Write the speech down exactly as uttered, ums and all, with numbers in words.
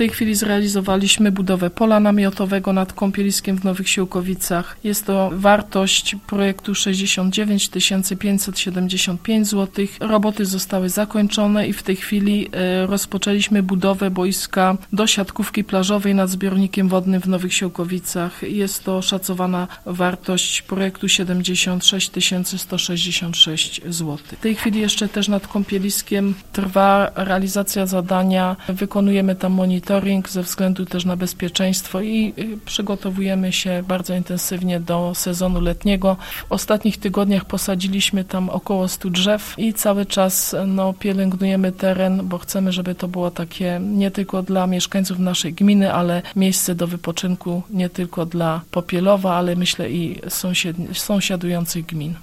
tej chwili zrealizowaliśmy budowę pola namiotowego nad kąpieliskiem w Nowych Siłkowicach. Jest to wartość projektu sześćdziesiąt dziewięć tysięcy pięćset siedemdziesiąt pięć złotych. Roboty zostały zakończone i w tej chwili e, rozpoczęliśmy budowę boiska do siatkówki plażowej nad zbiornikiem wodnym w Nowych Siłkowicach. Jest to szacowana wartość projektu siedemdziesiąt sześć tysięcy sto sześćdziesiąt sześć złotych. W tej chwili jeszcze też nad kąpieliskiem trwa realizacja zadania. Wykonujemy tam monitoring ze względu też na bezpieczeństwo i przygotowujemy się bardzo intensywnie do sezonu letniego. W ostatnich tygodniach posadziliśmy tam około stu drzew i cały czas no, pielęgnujemy teren, bo chcemy, żeby to było takie nie tylko dla mieszkańców naszej gminy, ale miejsce do wypoczynku nie tylko dla Popielowa, ale myślę i sąsiad- sąsiadujących gmin.